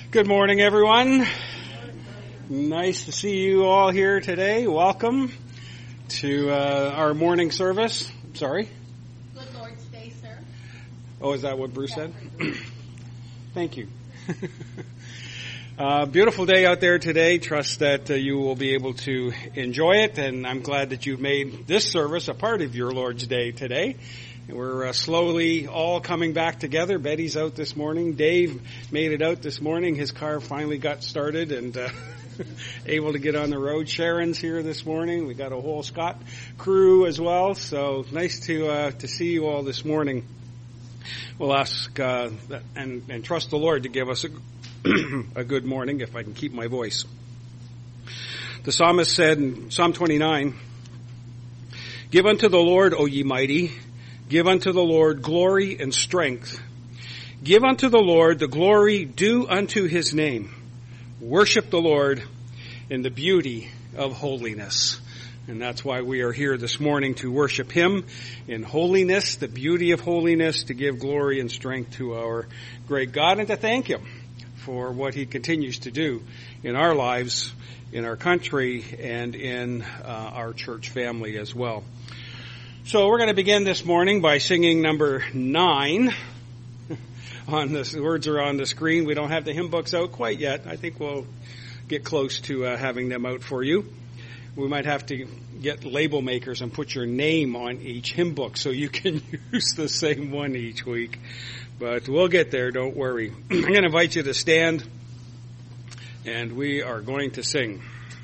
Good morning, everyone. Nice to see you all here today. Welcome to our morning service. Sorry? Good Lord's Day, sir. Oh, is that what Bruce said? Thank you. Beautiful day out there today. Trust that you will be able to enjoy it, and I'm glad that you've made this service a part of your Lord's Day today. We're slowly all coming back together. Betty's out this morning. Dave made it out this morning. His car finally got started and able to get on the road. Sharon's here this morning. We got a whole Scott crew as well. So nice to see you all this morning. We'll ask and trust the Lord to give us a good morning, if I can keep my voice. The psalmist said in Psalm 29, "Give unto the Lord, O ye mighty, give unto the Lord glory and strength. Give unto the Lord the glory due unto his name. Worship the Lord in the beauty of holiness." And that's why we are here this morning, to worship him in holiness, the beauty of holiness, to give glory and strength to our great God, and to thank him for what he continues to do in our lives, in our country, and in our church family as well. So we're going to begin this morning by singing number 9. The words are on the screen. We don't have the hymn books out quite yet. I think we'll get close to having them out for you. We might have to get label makers and put your name on each hymn book so you can use the same one each week. But we'll get there, don't worry. I'm going to invite you to stand, and we are going to sing.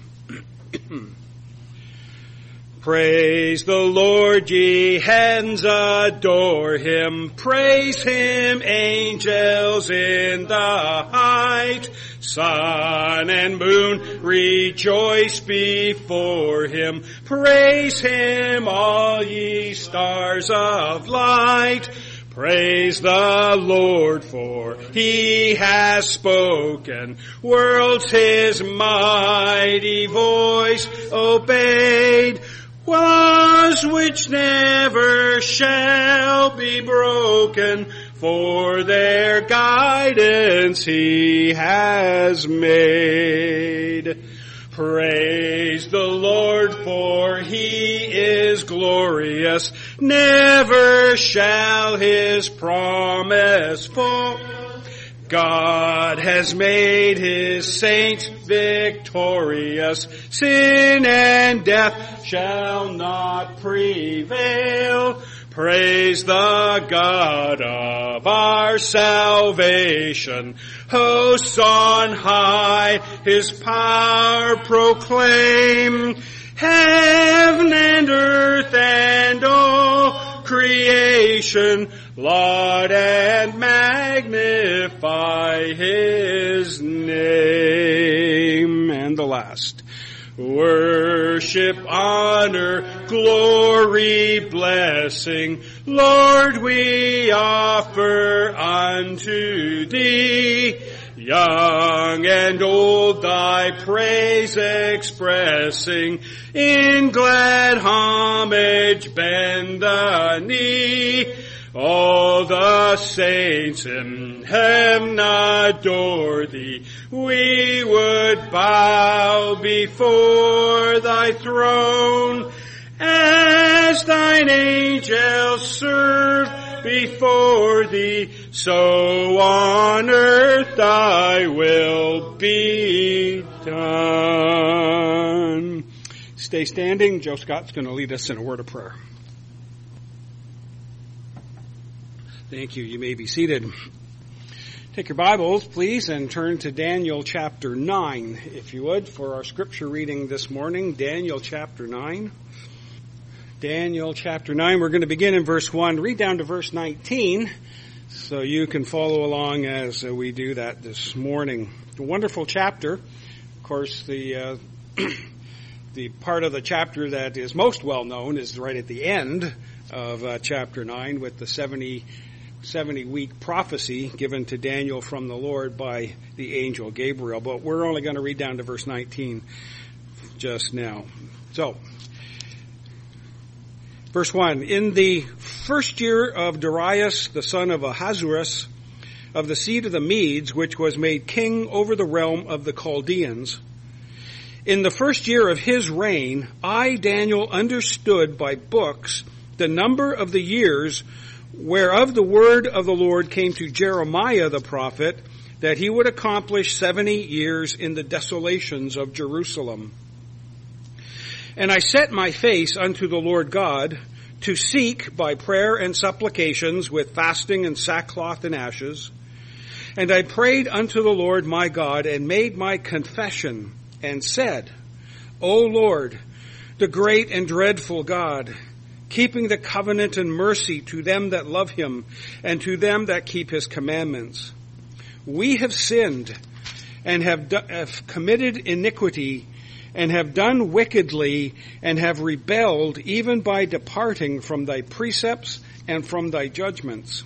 Praise the Lord, ye heavens, adore him. Praise him, angels in the height. Sun and moon, rejoice before him. Praise him, all ye stars of light. Praise the Lord, for he has spoken. Worlds his mighty voice obeyed. Was which never shall be broken, for their guidance he has made. Praise the Lord, for he is glorious. Never shall his promise fall. God has made his saints victorious. Sin and death shall not prevail. Praise the God of our salvation. Hosts on high his power proclaim. Heaven and earth and all creation laud and magnify his name. And the last. Worship, honor, glory, blessing, Lord, we offer unto thee. Young and old thy praise expressing, in glad homage bend the knee. All the saints in heaven adore thee. We would bow before thy throne, as thine angels serve before thee. So on earth thy will be done. Stay standing. Joe Scott's going to lead us in a word of prayer. Thank you. You may be seated. Take your Bibles, please, and turn to Daniel chapter 9, if you would, for our scripture reading this morning. Daniel chapter 9. Daniel chapter 9. We're going to begin in verse 1. Read down to verse 19, so you can follow along as we do that this morning. A wonderful chapter. Of course, the part of the chapter that is most well known is right at the end of chapter 9, with the 70-week prophecy given to Daniel from the Lord by the angel Gabriel. But we're only going to read down to verse 19 just now. So, verse 1. In the first year of Darius, the son of Ahasuerus, of the seed of the Medes, which was made king over the realm of the Chaldeans. In the first year of his reign, I, Daniel, understood by books the number of the years whereof the word of the Lord came to Jeremiah the prophet, that he would accomplish 70 years in the desolations of Jerusalem. And I set my face unto the Lord God, to seek by prayer and supplications with fasting and sackcloth and ashes. And I prayed unto the Lord my God, and made my confession, and said, O Lord, the great and dreadful God, keeping the covenant and mercy to them that love him, and to them that keep his commandments. We have sinned, and have committed iniquity, and have done wickedly, and have rebelled, even by departing from thy precepts and from thy judgments.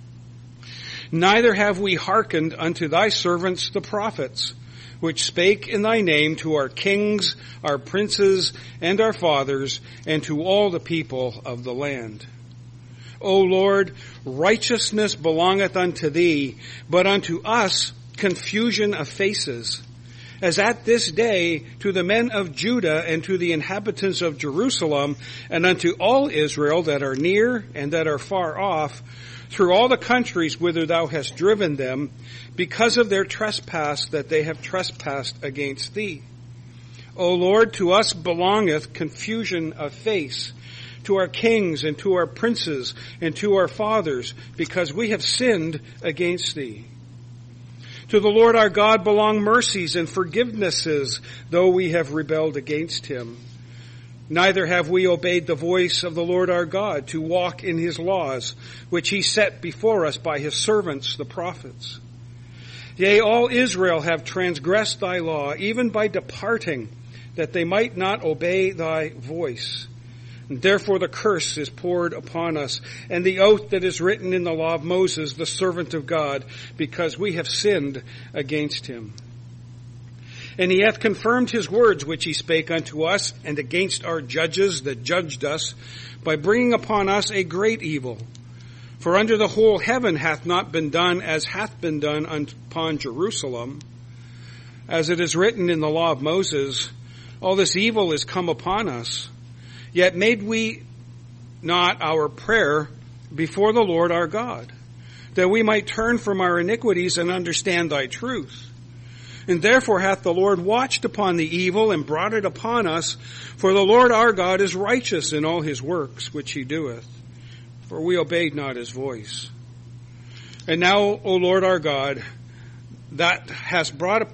Neither have we hearkened unto thy servants the prophets, which spake in thy name to our kings, our princes, and our fathers, and to all the people of the land. O Lord, righteousness belongeth unto thee, but unto us confusion of faces. As at this day to the men of Judah and to the inhabitants of Jerusalem and unto all Israel that are near and that are far off, through all the countries whither thou hast driven them, because of their trespass that they have trespassed against thee. O Lord, to us belongeth confusion of face, to our kings and to our princes and to our fathers, because we have sinned against thee. To the Lord our God belong mercies and forgivenesses, though we have rebelled against him. Neither have we obeyed the voice of the Lord our God to walk in his laws, which he set before us by his servants the prophets. Yea, all Israel have transgressed thy law, even by departing, that they might not obey thy voice. And therefore the curse is poured upon us, and the oath that is written in the law of Moses, the servant of God, because we have sinned against him. And he hath confirmed his words which he spake unto us, and against our judges that judged us, by bringing upon us a great evil. For under the whole heaven hath not been done as hath been done upon Jerusalem. As it is written in the law of Moses, all this evil is come upon us. Yet made we not our prayer before the Lord our God, that we might turn from our iniquities and understand thy truth. And therefore hath the Lord watched upon the evil and brought it upon us, for the Lord our God is righteous in all his works which he doeth, for we obeyed not his voice. And now, O Lord our God, that has brought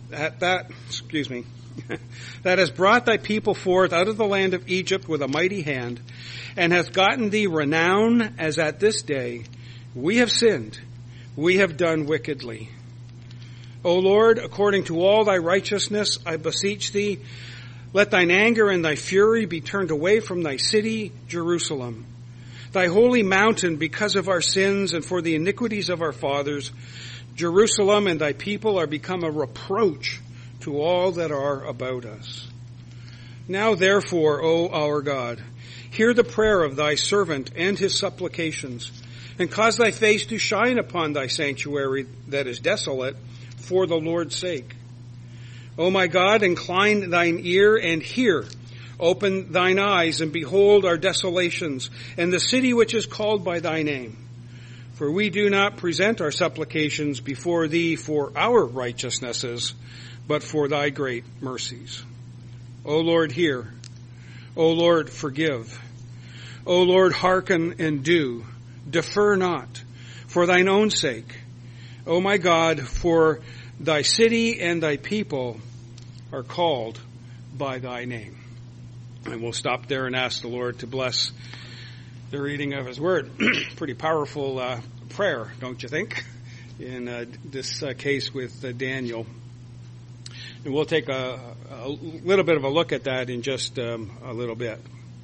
thy people forth out of the land of Egypt with a mighty hand, and hath gotten thee renown as at this day. We have sinned, we have done wickedly. O Lord, according to all thy righteousness, I beseech thee, let thine anger and thy fury be turned away from thy city, Jerusalem, thy holy mountain, because of our sins and for the iniquities of our fathers. Jerusalem and thy people are become a reproach to all that are about us. Now therefore, O our God, hear the prayer of thy servant and his supplications, and cause thy face to shine upon thy sanctuary that is desolate, for the Lord's sake. O my God, incline thine ear and hear. Open thine eyes and behold our desolations, and the city which is called by thy name. For we do not present our supplications before thee for our righteousnesses, but for thy great mercies. O Lord, hear. O Lord, forgive. O Lord, hearken and do. Defer not, for thine own sake. O my God, for thy city and thy people are called by thy name. And we'll stop there and ask the Lord to bless the reading of his word. Pretty powerful prayer, don't you think, in this case with Daniel. And we'll take a little bit of a look at that in just a little bit.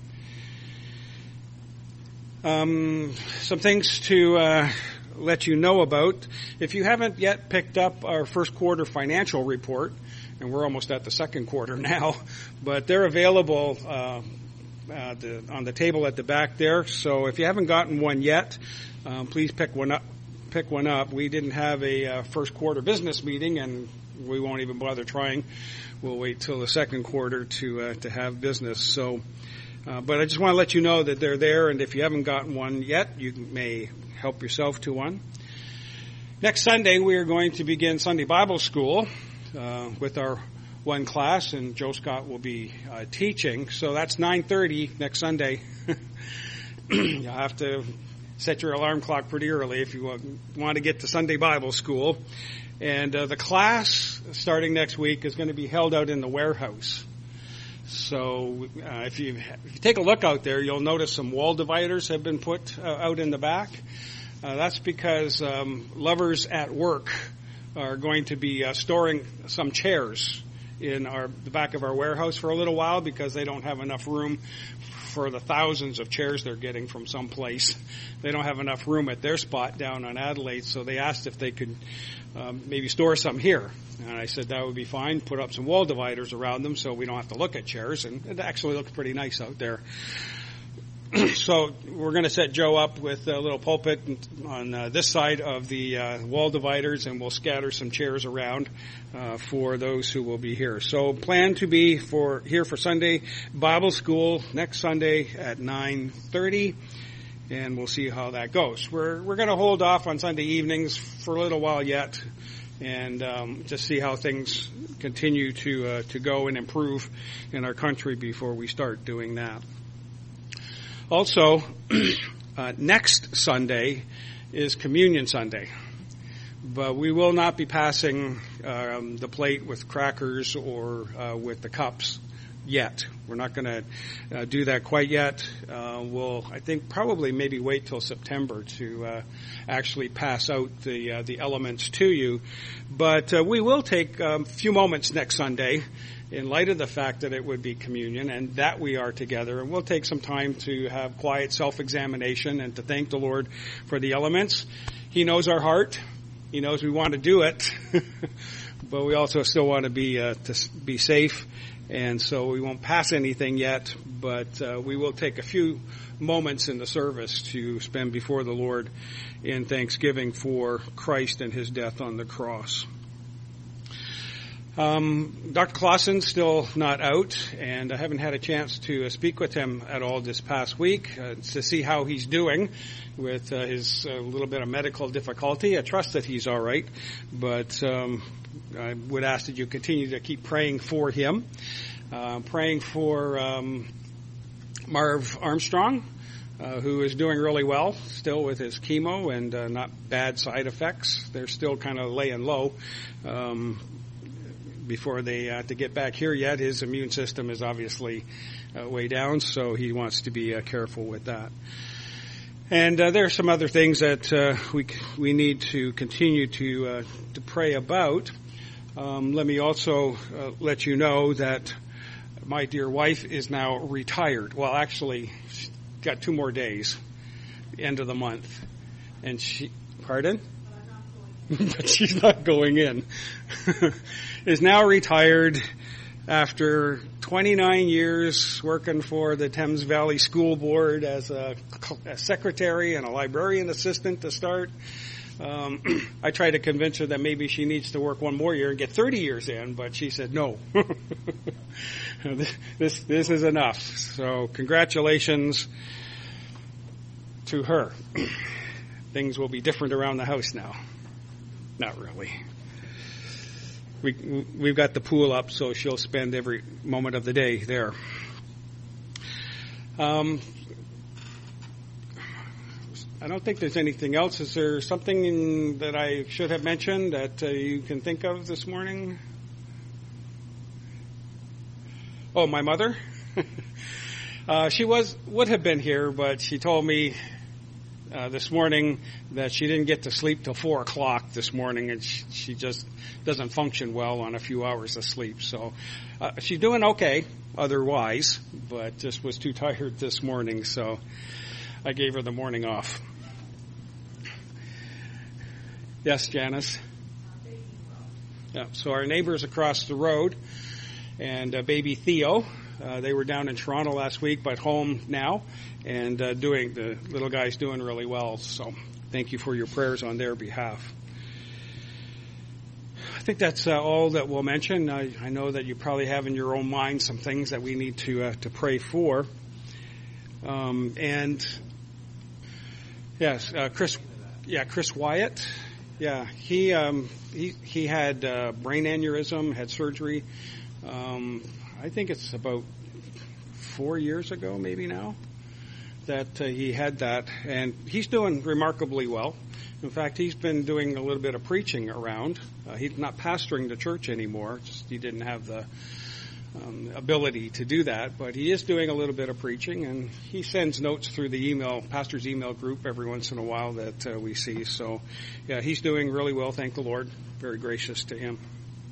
Some things to let you know about. If you haven't yet picked up our first quarter financial report, and we're almost at the second quarter now, but they're available on the table at the back there. So if you haven't gotten one yet, please pick one up pick one up. We didn't have a first quarter business meeting, and we won't even bother trying. We'll wait till the second quarter to have business. So, but I just want to let you know that they're there, and if you haven't gotten one yet, you may help yourself to one. Next Sunday, we are going to begin Sunday Bible School with our one class, and Joe Scott will be teaching. So that's 9:30 next Sunday. You'll have to set your alarm clock pretty early if you want to get to Sunday Bible School. And the class starting next week is going to be held out in the warehouse. So if you take a look out there, you'll notice some wall dividers have been put out in the back. That's because Lovers at Work are going to be storing some chairs in the back of our warehouse for a little while because they don't have enough room for the thousands of chairs they're getting from someplace. They don't have enough room at their spot down on Adelaide, so they asked if they could maybe store some here. And I said that would be fine. Put up some wall dividers around them so we don't have to look at chairs, and it actually looks pretty nice out there. So we're going to set Joe up with a little pulpit on this side of the wall dividers, and we'll scatter some chairs around for those who will be here. So plan to be here for Sunday Bible School next Sunday at 9:30, and we'll see how that goes. We're going to hold off on Sunday evenings for a little while yet, and just see how things continue to go and improve in our country before we start doing that. Also, next Sunday is Communion Sunday, but we will not be passing the plate with crackers or with the cups yet. We're not going to do that quite yet. We'll, I think, probably maybe wait till September to actually pass out the elements to you. But we will take a few moments next Sunday in light of the fact that it would be communion and that we are together. And we'll take some time to have quiet self-examination and to thank the Lord for the elements. He knows our heart. He knows we want to do it. But we also still want to be safe. And so we won't pass anything yet, but we will take a few moments in the service to spend before the Lord in thanksgiving for Christ and his death on the cross. Dr. Clausen still not out, and I haven't had a chance to speak with him at all this past week to see how he's doing with his little bit of medical difficulty. I trust that he's all right, but I would ask that you continue to keep praying for him. Praying for Marv Armstrong, who is doing really well, still with his chemo and not bad side effects. They're still kind of laying low before they to get back here yet. His immune system is obviously way down, so he wants to be careful with that. And there are some other things that we need to continue to pray about. Let me also let you know that my dear wife is now retired. Well, actually, she's got 2 more days, end of the month. And pardon? But she's not going in. Is now retired after 29 years working for the Thames Valley School Board as a secretary and a librarian assistant to start. I tried to convince her that maybe she needs to work 1 more year and get 30 years in, but she said no. This is enough. So congratulations to her. Things will be different around the house now. Not really. We've got the pool up, so she'll spend every moment of the day there. I don't think there's anything else. Is there something that I should have mentioned that you can think of this morning? Oh, my mother? She would have been here, but she told me this morning that she didn't get to sleep till 4 o'clock this morning, and she just doesn't function well on a few hours of sleep. So she's doing okay otherwise, but just was too tired this morning, so I gave her the morning off. Yes, Janice? Yeah, so our neighbors across the road and baby Theo, they were down in Toronto last week, but home now, and the little guy's doing really well. So thank you for your prayers on their behalf. I think that's all that we'll mention. I know that you probably have in your own mind some things that we need to pray for. And yes, Chris Wyatt. Yeah, he had brain aneurysm, had surgery. I think it's about 4 years ago, maybe now, that he had that, and he's doing remarkably well. In fact, he's been doing a little bit of preaching around. He's not pastoring the church anymore. Just he didn't have the ability to do that, but he is doing a little bit of preaching, and he sends notes through the pastor's email group every once in a while that we see. So, yeah, he's doing really well. Thank the Lord. Very gracious to him.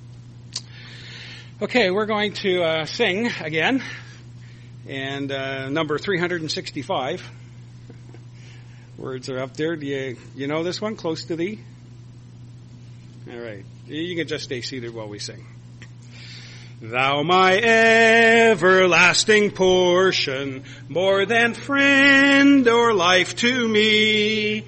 Okay, we're going to sing again, and number 365. Words are up there. Do you know this one? Close to thee? All right. You can just stay seated while we sing. Thou my everlasting portion, more than friend or life to me.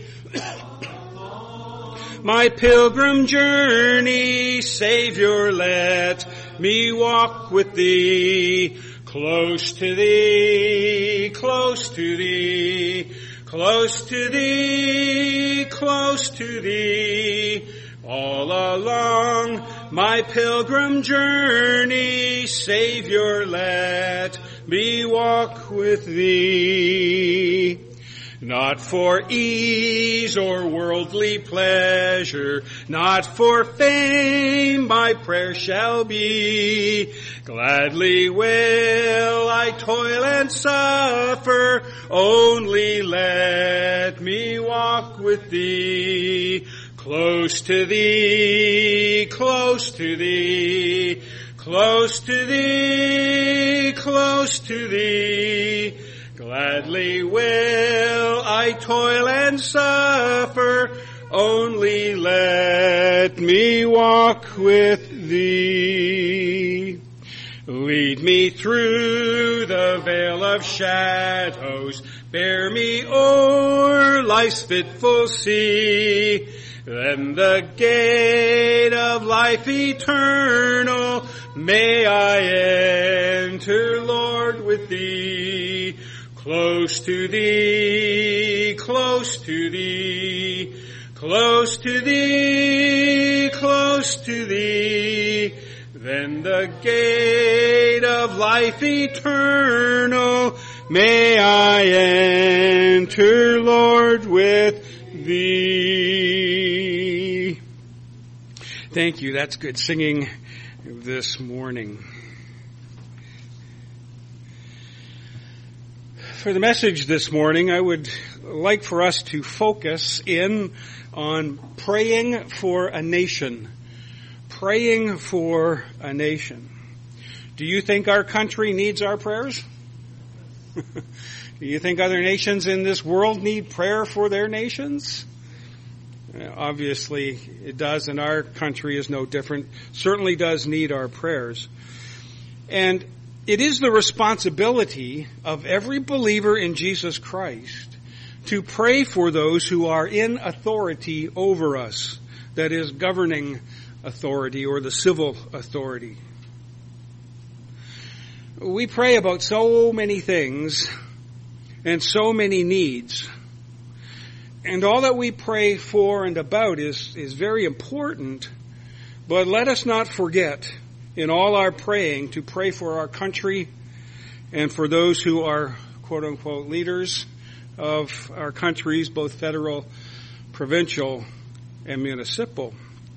My pilgrim journey, Savior, let me walk with thee. Close to thee, close to thee. Close to thee, close to thee, all along my pilgrim journey, Savior, let me walk with thee. Not for ease or worldly pleasure, not for fame my prayer shall be. Gladly will I toil and suffer, only let me walk with thee. Close to thee, close to thee, close to thee, close to thee. Gladly will I toil and suffer, only let me walk with thee. Lead me through the vale of shadows, bear me o'er life's fitful sea. Then the gate of life eternal may I enter, Lord, with thee. Close to thee, close to thee, close to thee, close to thee. Then the gate of life eternal may I enter, Lord, with thee. Thank you. That's good singing this morning. For the message this morning, I would like for us to focus in on praying for a nation. Praying for a nation. Do you think our country needs our prayers? Do you think other nations in this world need prayer for their nations? Obviously it does, and our country is no different. Certainly does need our prayers. And it is the responsibility of every believer in Jesus Christ to pray for those who are in authority over us, that is, governing authority or the civil authority. We pray about so many things and so many needs. And all that we pray for and about is very important, but let us not forget in all our praying to pray for our country and for those who are quote-unquote leaders of our countries, both federal, provincial, and municipal.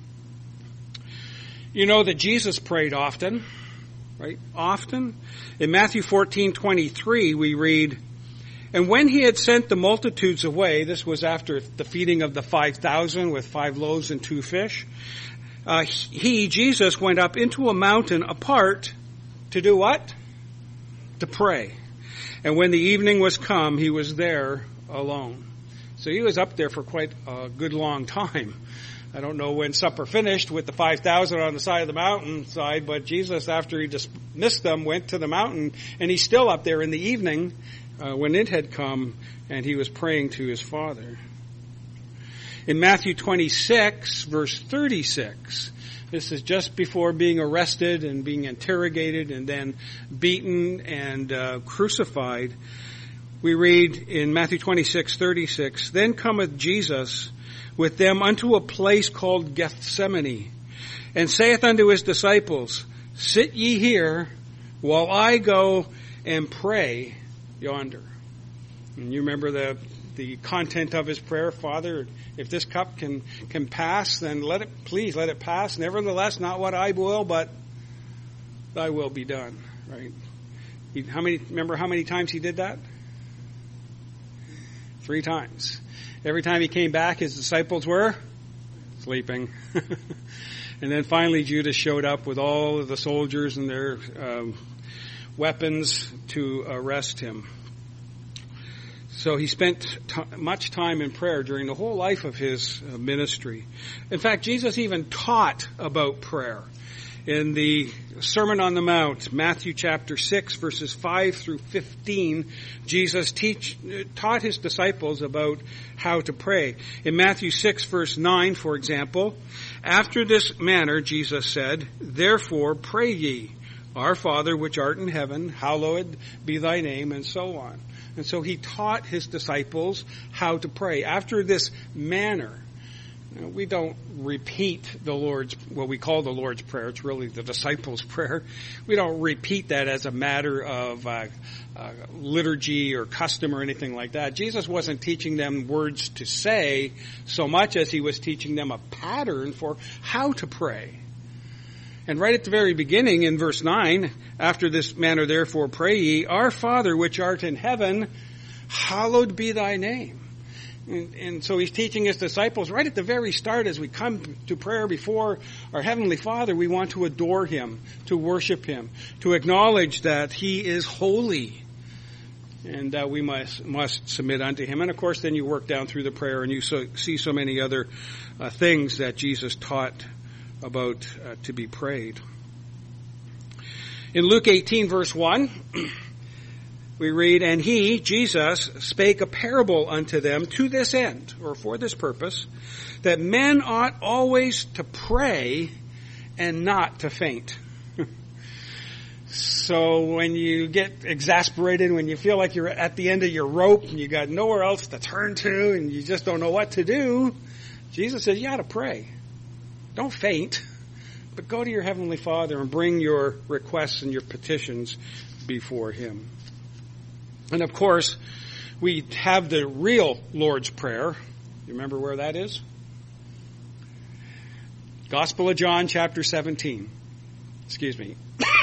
You know that Jesus prayed often, right? Often. In Matthew 14:23 we read, "And when he had sent the multitudes away," this was after the feeding of the 5,000 with 5 loaves and 2 fish, Jesus, went up into a mountain apart to do what? To pray. And when the evening was come, he was there alone. So he was up there for quite a good long time. I don't know when supper finished with the 5,000 on the side of the mountainside, but Jesus, after he dismissed them, went to the mountain, and he's still up there in the evening when it had come, and he was praying to his Father. In Matthew 26, verse 36, this is just before being arrested and being interrogated and then beaten and crucified. We read in Matthew 26:36, "Then cometh Jesus with them unto a place called Gethsemane, and saith unto his disciples, Sit ye here, while I go and pray yonder." And you remember the content of his prayer, "Father, if this cup can pass, then please let it pass. Nevertheless, not what I will, but thy will be done." Right? Remember how many times he did that? 3 times. Every time he came back, his disciples were sleeping. And then finally Judas showed up with all of the soldiers and their weapons to arrest him. So he spent much time in prayer during the whole life of his ministry. In fact, Jesus even taught about prayer. In the Sermon on the Mount, Matthew chapter 6, verses 5 through 15, Jesus taught his disciples about how to pray. In Matthew 6, verse 9, for example, "After this manner, Jesus said, Therefore pray ye, Our Father which art in heaven, hallowed be thy name," and so on. And so he taught his disciples how to pray. After this manner, we don't repeat what we call the Lord's Prayer. It's really the disciples' prayer. We don't repeat that as a matter of liturgy or custom or anything like that. Jesus wasn't teaching them words to say so much as he was teaching them a pattern for how to pray. And right at the very beginning in verse 9, "After this manner therefore pray ye, Our Father which art in heaven, hallowed be thy name." And so he's teaching his disciples right at the very start, as we come to prayer before our Heavenly Father, we want to adore him, to worship him, to acknowledge that he is holy, and that we must submit unto him. And of course then you work down through the prayer and you see so many other things that Jesus taught about to be prayed. In Luke 18 verse 1, we read, "And he," Jesus, "spake a parable unto them to this end," or for this purpose, "that men ought always to pray and not to faint." So when you get exasperated, when you feel like you're at the end of your rope and you got nowhere else to turn to and you just don't know what to do, Jesus says you ought to pray. Don't faint, but go to your Heavenly Father and bring your requests and your petitions before him. And of course, we have the real Lord's Prayer. You remember where that is? Gospel of John, chapter 17. Excuse me.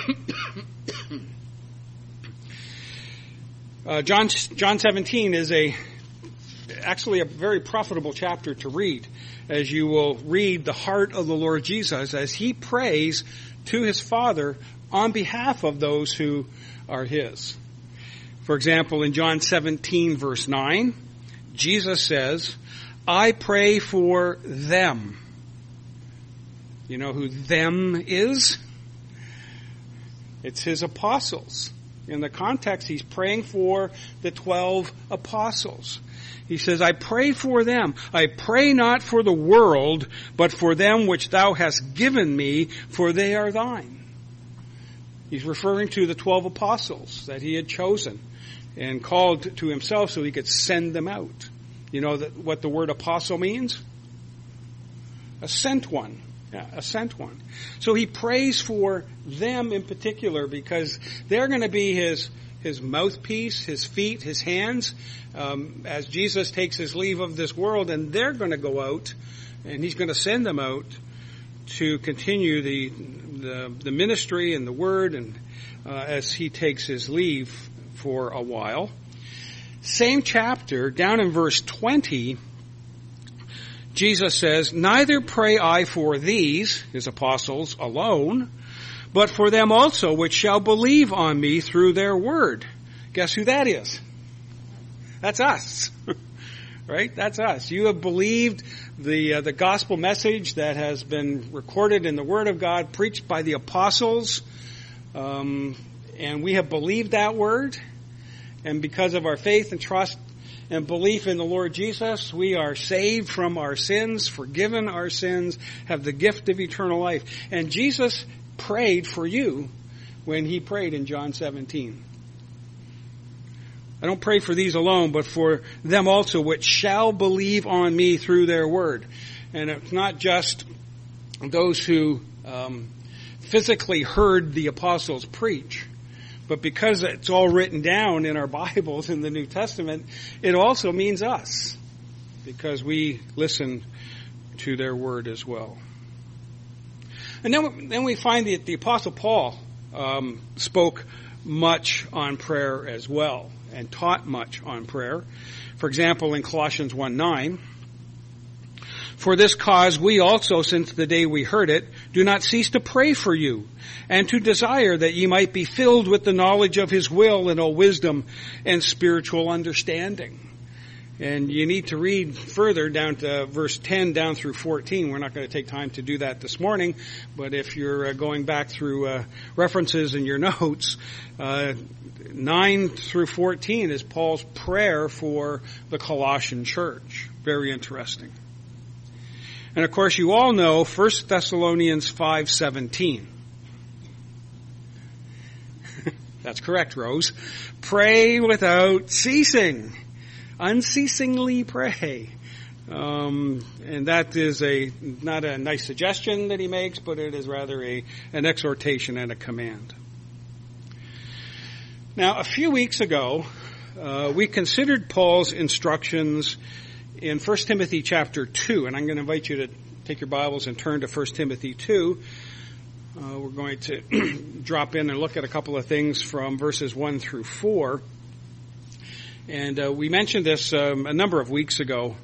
John 17 is actually a very profitable chapter to read, as you will read the heart of the Lord Jesus as he prays to his Father on behalf of those who are his. For example, in John 17 verse 9, Jesus says, "I pray for them." You know who them is? It's his apostles. In the context, he's praying for the 12 apostles. He says, "I pray for them. I pray not for the world, but for them which thou hast given me, for they are thine." He's referring to the 12 apostles that he had chosen and called to himself so he could send them out. You know what the word apostle means? A sent one. Yeah, a sent one. So he prays for them in particular because they're going to be his mouthpiece, his feet, his hands, as Jesus takes his leave of this world, and they're going to go out, and he's going to send them out to continue the ministry and the word, and as he takes his leave for a while. Same chapter, down in verse 20, Jesus says, "Neither pray I for these," his apostles, "alone, but for them also which shall believe on me through their word." Guess who that is? That's us. Right? That's us. You have believed the gospel message that has been recorded in the Word of God, preached by the apostles, and we have believed that word. And because of our faith and trust and belief in the Lord Jesus, we are saved from our sins, forgiven our sins, have the gift of eternal life. And Jesus prayed for you when he prayed in John 17. I don't pray for these alone, but for them also which shall believe on me through their word. And it's not just those who physically heard the apostles preach, but because it's all written down in our Bibles in the New Testament, it also means us, because we listen to their word as well. And then we find that the Apostle Paul spoke much on prayer as well, and taught much on prayer. For example, in Colossians 1:9, for this cause we also, since the day we heard it, do not cease to pray for you, and to desire that ye might be filled with the knowledge of his will and all wisdom and spiritual understanding. And you need to read further down to verse 10 down through 14. We're not going to take time to do that this morning, but if you're going back through references in your notes, 9 through 14 is Paul's prayer for the Colossian church. Very interesting. And of course, you all know 1 Thessalonians 5:17. That's correct, Rose. Pray without ceasing. Unceasingly pray. And that is not a nice suggestion that he makes, but it is rather an exhortation and a command. Now, a few weeks ago, we considered Paul's instructions in 1 Timothy chapter 2, and I'm going to invite you to take your Bibles and turn to 1 Timothy 2. We're going to drop in and look at a couple of things from verses 1 through 4. And we mentioned this a number of weeks ago.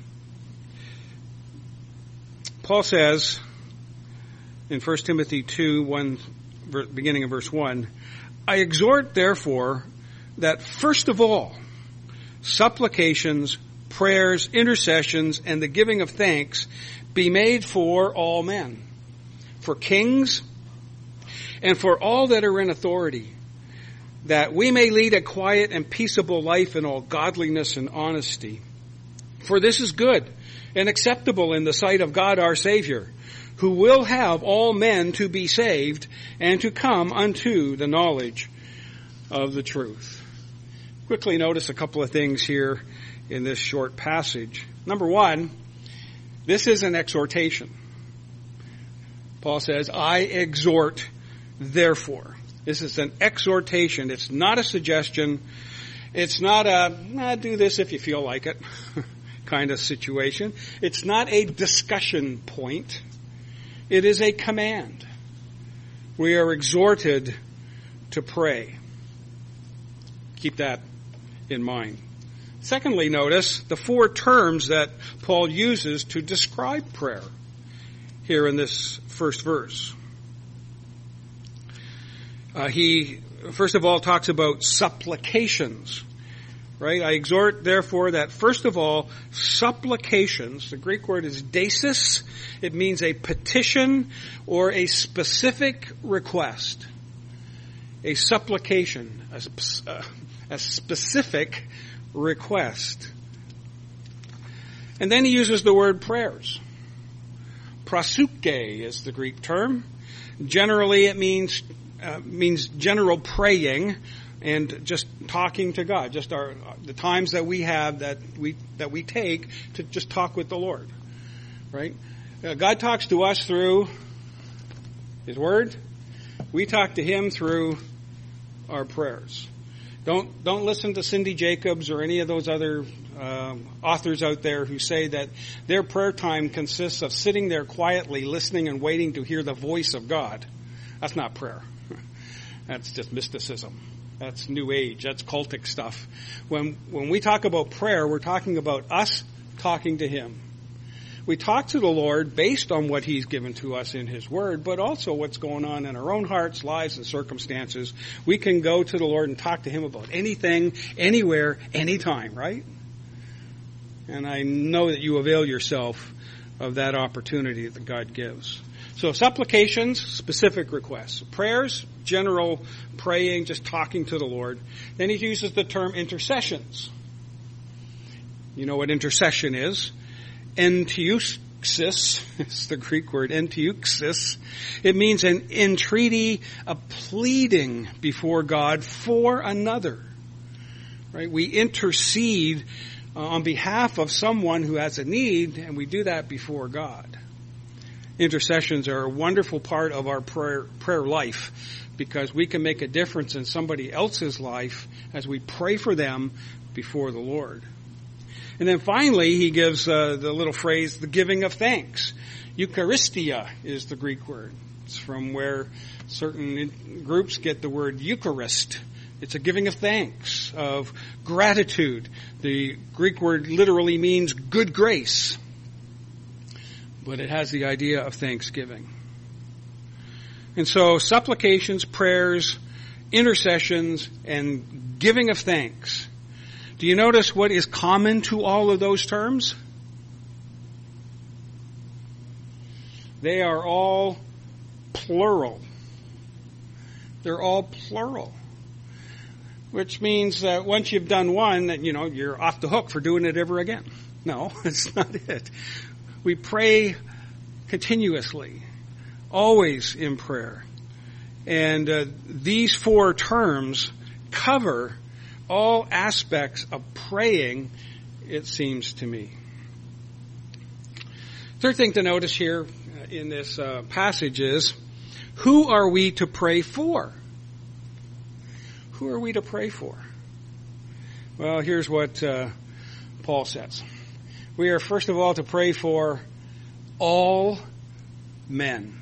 Paul says in 1 Timothy 2, beginning of verse 1, I exhort, therefore, that first of all, supplications, prayers, intercessions, and the giving of thanks be made for all men, for kings, and for all that are in authority, that we may lead a quiet and peaceable life in all godliness and honesty. For this is good and acceptable in the sight of God our Savior, who will have all men to be saved and to come unto the knowledge of the truth. Quickly notice a couple of things here in this short passage. Number one, this is an exhortation. Paul says, I exhort, therefore. This is an exhortation. It's not a suggestion. It's not a, do this if you feel like it kind of situation. It's not a discussion point. It is a command. We are exhorted to pray. Keep that in mind. Secondly, notice the four terms that Paul uses to describe prayer here in this first verse. He, first of all, talks about supplications, right? I exhort, therefore, that first of all, supplications, the Greek word is desis. It means a petition or a specific request. A supplication, a specific request. And then he uses the word prayers. Proseuche is the Greek term. Generally, it means general praying and just talking to God. Just the times that we have that we take to just talk with the Lord, right? God talks to us through His Word. We talk to Him through our prayers. Don't listen to Cindy Jacobs or any of those other authors out there who say that their prayer time consists of sitting there quietly, listening and waiting to hear the voice of God. That's not prayer. That's just mysticism. That's New Age. That's cultic stuff. When we talk about prayer, we're talking about us talking to Him. We talk to the Lord based on what He's given to us in His Word, but also what's going on in our own hearts, lives, and circumstances. We can go to the Lord and talk to Him about anything, anywhere, anytime, right? And I know that you avail yourself of that opportunity that God gives. So supplications, specific requests. Prayers, general praying, just talking to the Lord. Then he uses the term intercessions. You know what intercession is? Entiuxis is the Greek word, entiuxis. It means an entreaty, a pleading before God for another. Right? We intercede on behalf of someone who has a need, and we do that before God. Intercessions are a wonderful part of our prayer life because we can make a difference in somebody else's life as we pray for them before the Lord. And then finally, he gives the little phrase, the giving of thanks. Eucharistia is the Greek word. It's from where certain groups get the word Eucharist. It's a giving of thanks, of gratitude. The Greek word literally means good grace, but it has the idea of thanksgiving. And so supplications, prayers, intercessions, and giving of thanks. Do you notice what is common to all of those terms? They are all plural. They're all plural. Which means that once you've done one, that you're off the hook for doing it ever again. No, that's not it. We pray continuously, always in prayer. And these four terms cover all aspects of praying, it seems to me. Third thing to notice here in this passage is, who are we to pray for? Who are we to pray for? Well, here's what Paul says. We are first of all to pray for all men.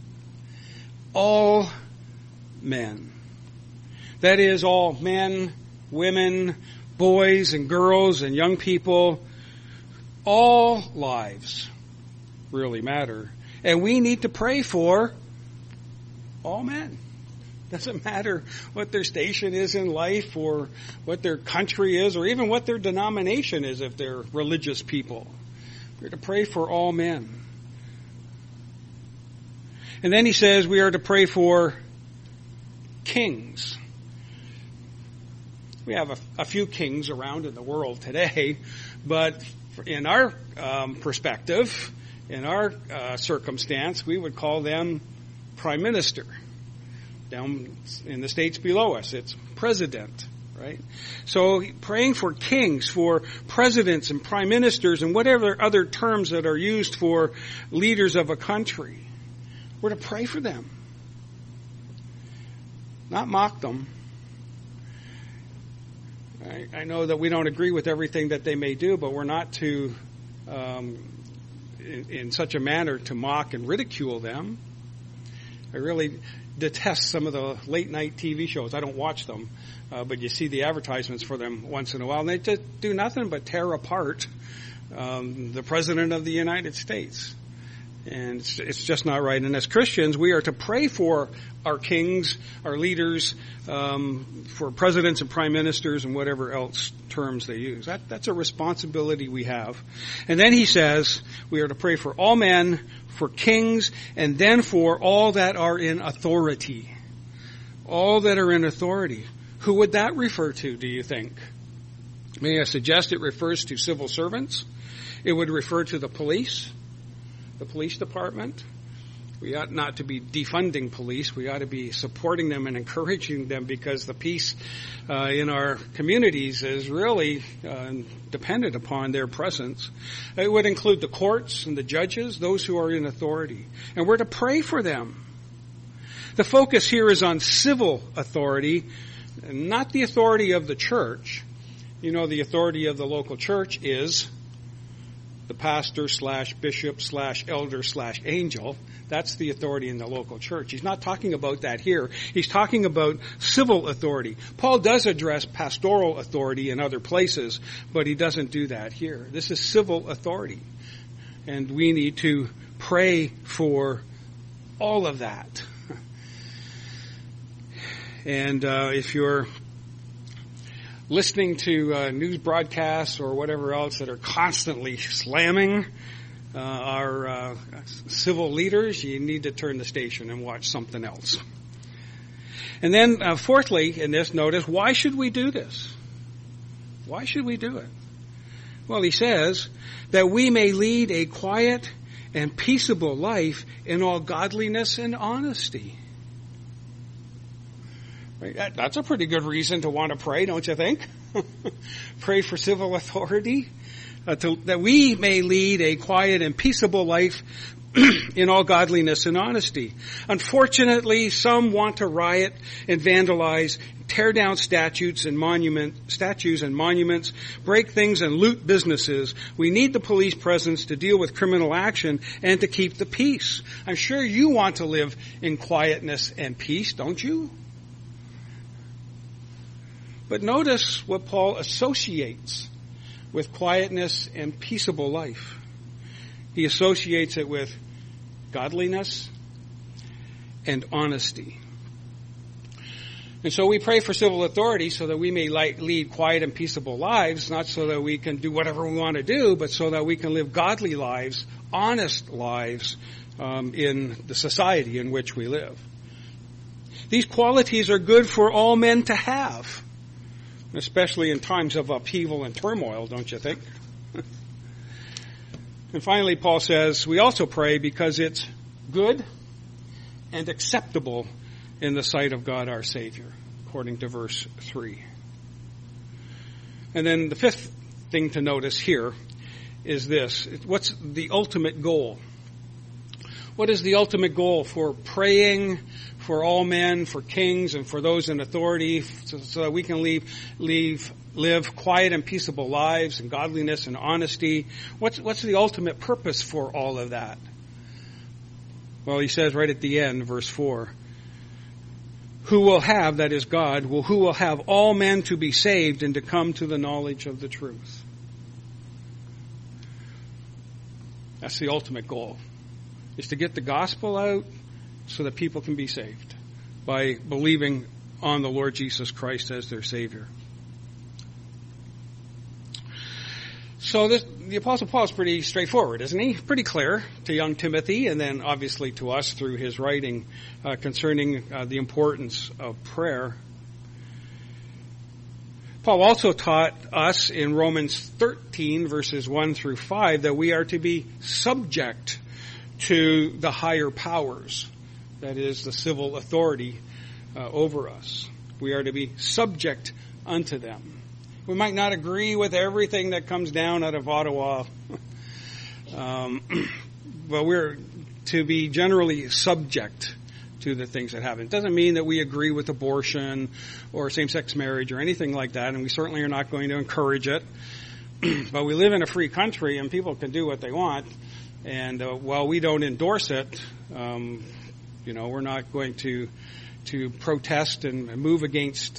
All men. That is, all men, women, boys and girls and young people. All lives really matter. And we need to pray for all men. Doesn't matter what their station is in life or what their country is or even what their denomination is if they're religious people. We're to pray for all men. And then he says we are to pray for kings. We have a few kings around in the world today, but in our perspective, in our circumstance, we would call them prime minister. Down in the states below us, it's president, right? So praying for kings, for presidents and prime ministers and whatever other terms that are used for leaders of a country. We're to pray for them. Not mock them. I know that we don't agree with everything that they may do, but we're not to, in such a manner, to mock and ridicule them. I really detest some of the late night TV shows. I don't watch them, but you see the advertisements for them once in a while, and they just do nothing but tear apart the President of the United States. And it's just not right. And as Christians, we are to pray for our kings, our leaders, for presidents and prime ministers and whatever else terms they use. That's a responsibility we have. And then he says we are to pray for all men, for kings, and then for all that are in authority. All that are in authority. Who would that refer to, do you think? May I suggest it refers to civil servants? It would refer to the police department. We ought not to be defunding police. We ought to be supporting them and encouraging them because the peace in our communities is really dependent upon their presence. It would include the courts and the judges, those who are in authority. And we're to pray for them. The focus here is on civil authority, not the authority of the church. You know, the authority of the local church is the pastor / bishop / elder / angel. That's the authority in the local church. He's not talking about that here. He's talking about civil authority. Paul does address pastoral authority in other places, but he doesn't do that here. This is civil authority. And we need to pray for all of that. And if you're listening to news broadcasts or whatever else that are constantly slamming our civil leaders, you need to turn the station and watch something else. And then fourthly, in this, notice, why should we do this? Why should we do it? Well, he says that we may lead a quiet and peaceable life in all godliness and honesty. Right? That's a pretty good reason to want to pray, don't you think? Pray for civil authority, that we may lead a quiet and peaceable life in all godliness and honesty. Unfortunately, some want to riot and vandalize, tear down statues and monuments, break things and loot businesses. We need the police presence to deal with criminal action and to keep the peace. I'm sure you want to live in quietness and peace, don't you? But notice what Paul associates with quietness and peaceable life. He associates it with godliness and honesty. And so we pray for civil authority so that we may lead quiet and peaceable lives, not so that we can do whatever we want to do, but so that we can live godly lives, honest lives in the society in which we live. These qualities are good for all men to have, especially in times of upheaval and turmoil, don't you think? And finally, Paul says, we also pray because it's good and acceptable in the sight of God our Savior, according to verse 3. And then the fifth thing to notice here is this. What's the ultimate goal? What is the ultimate goal for praying for all men, for kings, and for those in authority, so that we can live quiet and peaceable lives in godliness and honesty? What's the ultimate purpose for all of that? Well, he says right at the end, verse 4, who will have, that is God, who will have all men to be saved and to come to the knowledge of the truth. That's the ultimate goal, is to get the gospel out so that people can be saved by believing on the Lord Jesus Christ as their Savior. So the Apostle Paul is pretty straightforward, isn't he? Pretty clear to young Timothy, and then obviously to us through his writing concerning the importance of prayer. Paul also taught us in Romans 13, verses 1 through 5, that we are to be subject to the higher powers, that is, the civil authority over us. We are to be subject unto them. We might not agree with everything that comes down out of Ottawa, but we're to be generally subject to the things that happen. It doesn't mean that we agree with abortion or same-sex marriage or anything like that, and we certainly are not going to encourage it. But we live in a free country, and people can do what they want. And while we don't endorse it, we're not going to protest and move against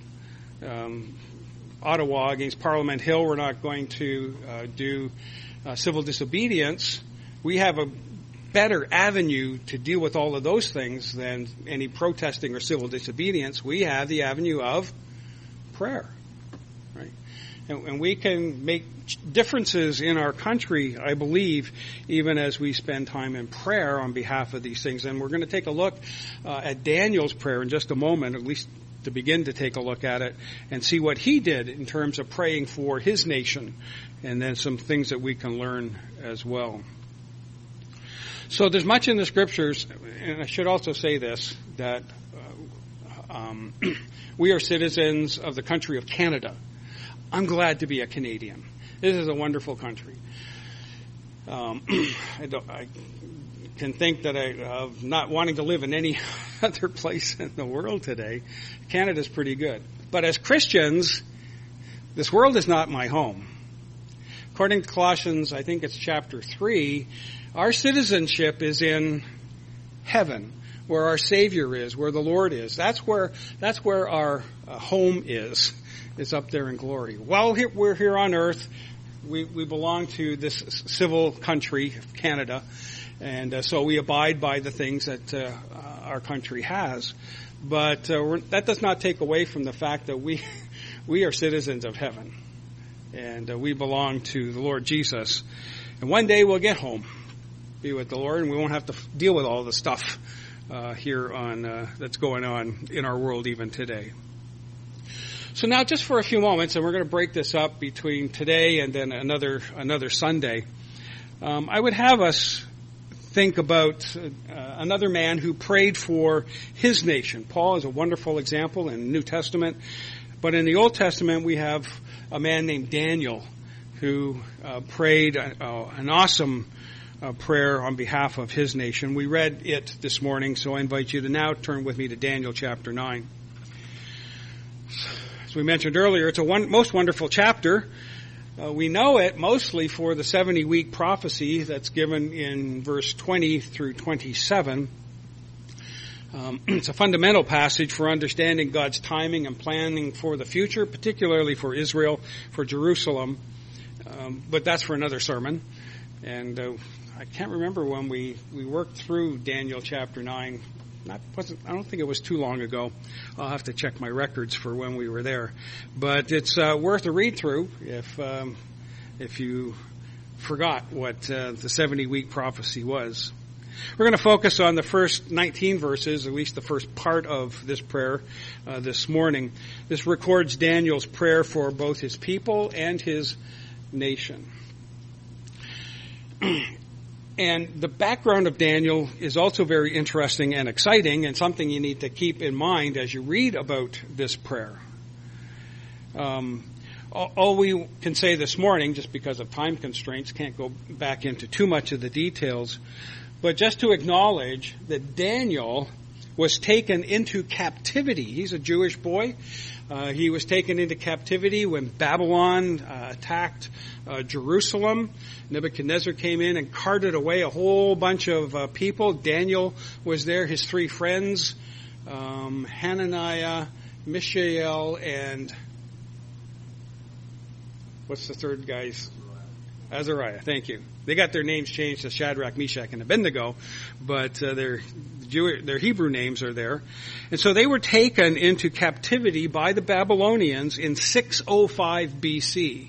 Ottawa, against Parliament Hill. We're not going to do civil disobedience. We have a better avenue to deal with all of those things than any protesting or civil disobedience. We have the avenue of prayer, right? And we can make differences in our country, I believe, even as we spend time in prayer on behalf of these things. And we're going to take a look at Daniel's prayer in just a moment, at least to begin to take a look at it and see what he did in terms of praying for his nation, and then some things that we can learn as well. So there's much in the scriptures, and I should also say this, that we are citizens of the country of Canada. I'm glad to be a Canadian. This is a wonderful country. I can think that of not wanting to live in any other place in the world today. Canada's pretty good. But as Christians, this world is not my home. According to Colossians, I think it's chapter 3, our citizenship is in heaven, where our Savior is, where the Lord is. That's where our home is. It's up there in glory. While we're here on earth, we belong to this civil country, Canada, and so we abide by the things that our country has. But that does not take away from the fact that we are citizens of heaven, and we belong to the Lord Jesus. And one day we'll get home, be with the Lord, and we won't have to deal with all the stuff here on that's going on in our world even today. So now just for a few moments, and we're going to break this up between today and then another Sunday, I would have us think about another man who prayed for his nation. Paul is a wonderful example in the New Testament, but in the Old Testament we have a man named Daniel who prayed an awesome prayer on behalf of his nation. We read it this morning, so I invite you to now turn with me to Daniel chapter 9. As we mentioned earlier, it's a most wonderful chapter. We know it mostly for the 70-week prophecy that's given in verse 20 through 27. It's a fundamental passage for understanding God's timing and planning for the future, particularly for Israel, for Jerusalem. But that's for another sermon. And I can't remember when we worked through Daniel chapter 9. I don't think it was too long ago. I'll have to check my records for when we were there. But it's worth a read through if you forgot what the 70-week prophecy was. We're going to focus on the first 19 verses, at least the first part of this prayer this morning. This records Daniel's prayer for both his people and his nation. And the background of Daniel is also very interesting and exciting, and something you need to keep in mind as you read about this prayer. All we can say this morning, just because of time constraints, can't go back into too much of the details, but just to acknowledge that Daniel was taken into captivity. He's a Jewish boy. He was taken into captivity when Babylon attacked Jerusalem. Nebuchadnezzar came in and carted away a whole bunch of people. Daniel was there, his three friends, Hananiah, Mishael, and what's the third guy's? Azariah, thank you. They got their names changed to Shadrach, Meshach, and Abednego, but their Hebrew names are there. And so they were taken into captivity by the Babylonians in 605 BC.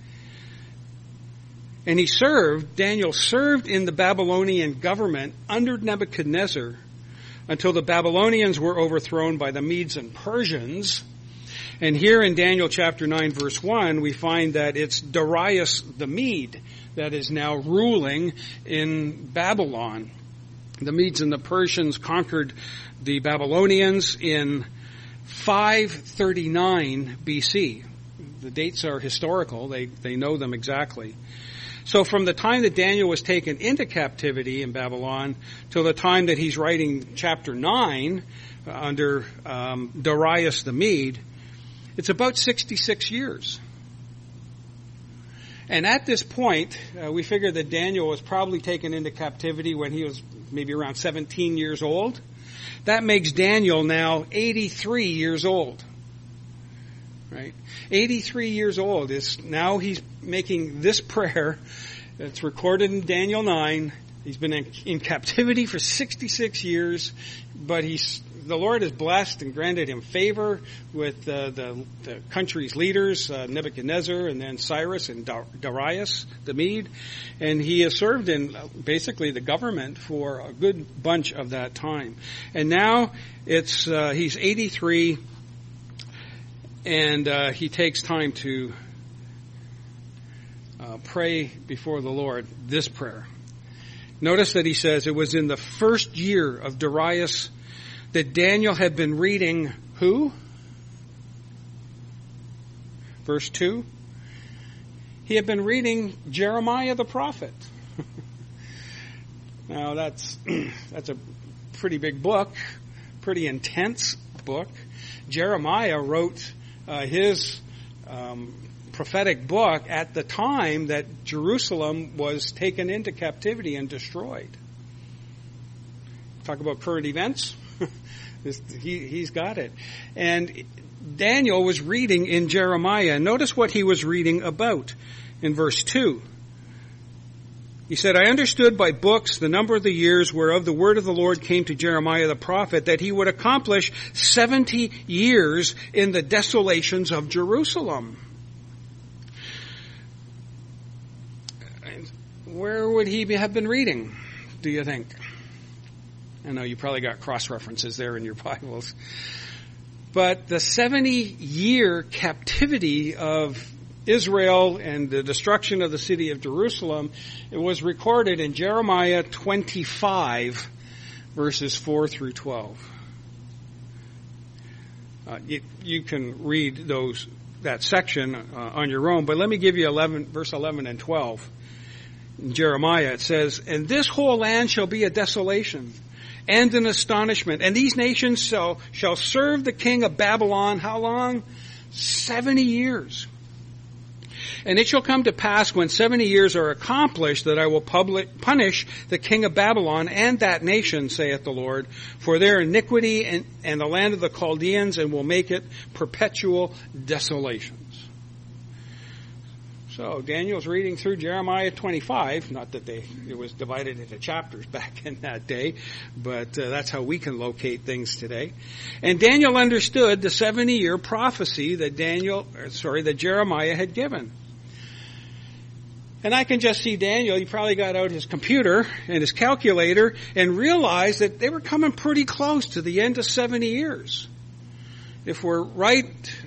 And Daniel served in the Babylonian government under Nebuchadnezzar until the Babylonians were overthrown by the Medes and Persians. And here in Daniel chapter 9 verse 1, we find that it's Darius the Mede that is now ruling in Babylon. The Medes and the Persians conquered the Babylonians in 539 BC. The dates are historical. They know them exactly. So from the time that Daniel was taken into captivity in Babylon till the time that he's writing chapter 9 under Darius the Mede, it's about 66 years. And at this point, we figure that Daniel was probably taken into captivity when he was maybe around 17 years old. That makes Daniel now 83 years old. Right? 83 years old now he's making this prayer. It's recorded in Daniel 9. He's been in captivity for 66 years, but the Lord has blessed and granted him favor with the country's leaders, Nebuchadnezzar and then Cyrus and Darius the Mede. And he has served in basically the government for a good bunch of that time. And now he's 83, and he takes time to pray before the Lord this prayer. Notice that he says it was in the first year of Darius that Daniel had been reading who? Verse 2. He had been reading Jeremiah the prophet. Now that's a pretty big book, pretty intense book. Jeremiah wrote his prophetic book at the time that Jerusalem was taken into captivity and destroyed. Talk about current events. He's got it. And Daniel was reading in Jeremiah. Notice what he was reading about in verse 2. He said, I understood by books the number of the years whereof the word of the Lord came to Jeremiah the prophet, that he would accomplish 70 years in the desolations of Jerusalem. Where would he have been reading, do you think? I know you probably got cross-references there in your Bibles. But the 70-year captivity of Israel and the destruction of the city of Jerusalem, it was recorded in Jeremiah 25, verses 4 through 12. You can read that section on your own, but let me give you verse 11 and 12. In Jeremiah it says, "And this whole land shall be a desolation and an astonishment, and these nations shall serve the king of Babylon," how long? 70 years. "And it shall come to pass when 70 years are accomplished that I will punish the king of Babylon and that nation, saith the Lord, for their iniquity and the land of the Chaldeans, and will make it perpetual desolations." So Daniel's reading through Jeremiah 25, not that it was divided into chapters back in that day, but that's how we can locate things today. And Daniel understood the 70-year prophecy that Jeremiah had given. And I can just see Daniel, he probably got out his computer and his calculator and realized that they were coming pretty close to the end of 70 years. If we're right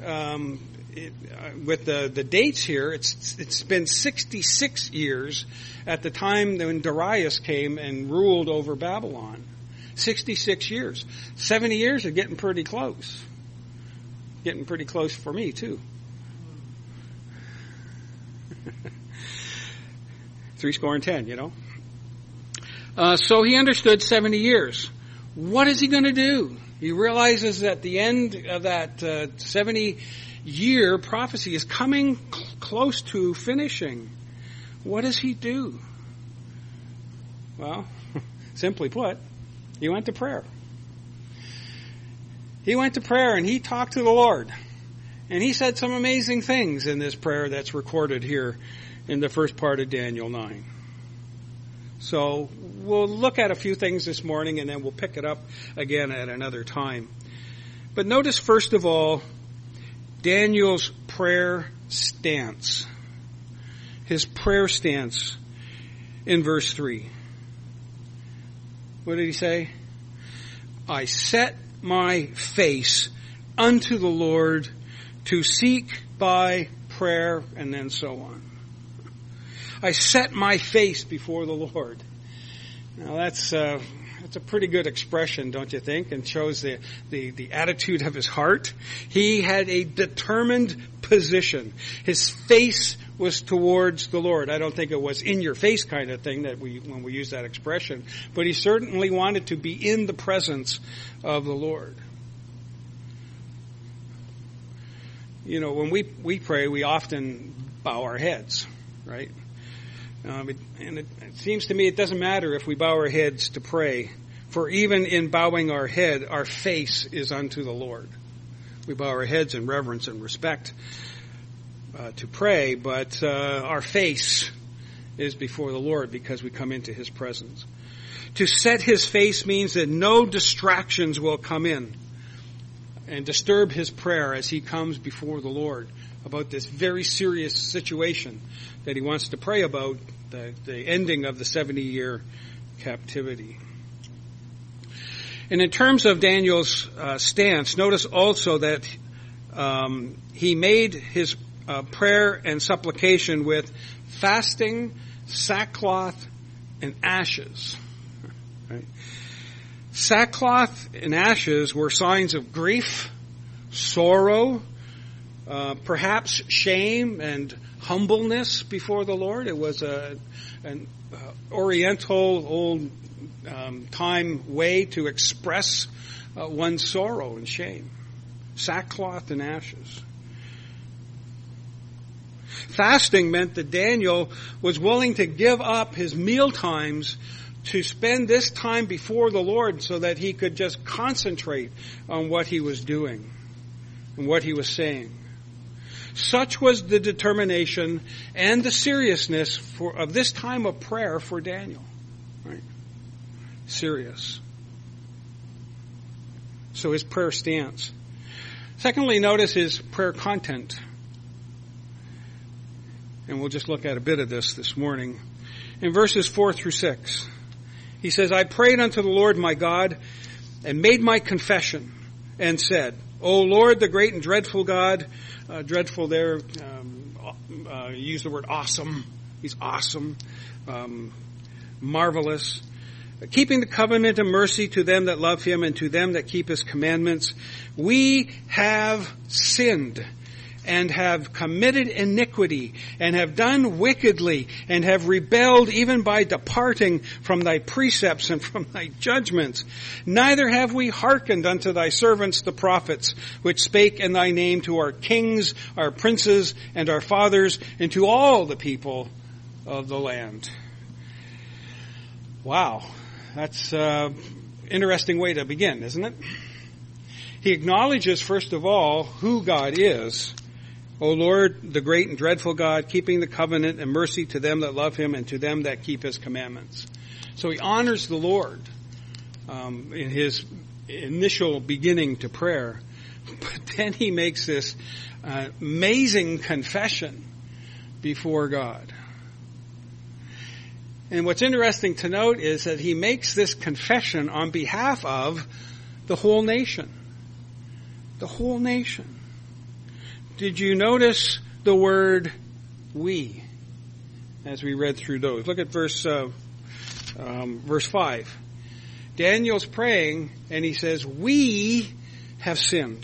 with the dates here, it's been 66 years at the time when Darius came and ruled over Babylon. 66 years. 70 years are getting pretty close. Getting pretty close for me, too. 70, you know. So he understood 70 years. What is he going to do? He realizes that the end of that 70-year prophecy is coming close to finishing. What does he do? Well, simply put, he went to prayer. He went to prayer and he talked to the Lord. And he said some amazing things in this prayer that's recorded here in the first part of Daniel 9. So we'll look at a few things this morning and then we'll pick it up again at another time. But notice first of all, Daniel's prayer stance. His prayer stance in verse 3. What did he say? "I set my face unto the Lord to seek by prayer," and then so on. I set my face before the Lord. Now that's a pretty good expression, don't you think? And shows the attitude of his heart. He had a determined position. His face was towards the Lord. I don't think it was in your face kind of thing when we use that expression, but he certainly wanted to be in the presence of the Lord. You know, when we pray, we often bow our heads, right? And it seems to me it doesn't matter if we bow our heads to pray, for even in bowing our head, our face is unto the Lord. We bow our heads in reverence and respect to pray, but our face is before the Lord because we come into His presence. To set His face means that no distractions will come in and disturb His prayer as He comes before the Lord about this very serious situation that He wants to pray about, the ending of the 70-year captivity. And in terms of Daniel's stance, notice also that he made his prayer and supplication with fasting, sackcloth, and ashes. Right? Sackcloth and ashes were signs of grief, sorrow, perhaps shame and humbleness before the Lord. It was an Oriental old time way to express one's sorrow and shame. Sackcloth and ashes. Fasting meant that Daniel was willing to give up his meal times to spend this time before the Lord so that he could just concentrate on what he was doing and what he was saying. Such was the determination and the seriousness of this time of prayer for Daniel. Right? Serious. So his prayer stance. Secondly, notice his prayer content. And we'll just look at a bit of this morning. In verses 4 through 6, he says, "I prayed unto the Lord my God and made my confession and said," O Lord, the great and dreadful God, dreadful there, use the word awesome. He's awesome, marvelous. Keeping the covenant and mercy to them that love him and to them that keep his commandments. We have sinned and have committed iniquity and have done wickedly and have rebelled even by departing from thy precepts and from thy judgments. Neither have we hearkened unto thy servants the prophets, which spake in thy name to our kings, our princes, and our fathers, and to all the people of the land. Wow. That's an interesting way to begin, isn't it? He acknowledges, first of all, who God is. O Lord, the great and dreadful God, keeping the covenant and mercy to them that love him and to them that keep his commandments. So he honors the Lord in his initial beginning to prayer. But then he makes this amazing confession before God. And what's interesting to note is that he makes this confession on behalf of the whole nation. The whole nation. Did you notice the word we as we read through those? Look at verse 5. Daniel's praying and he says, we have sinned.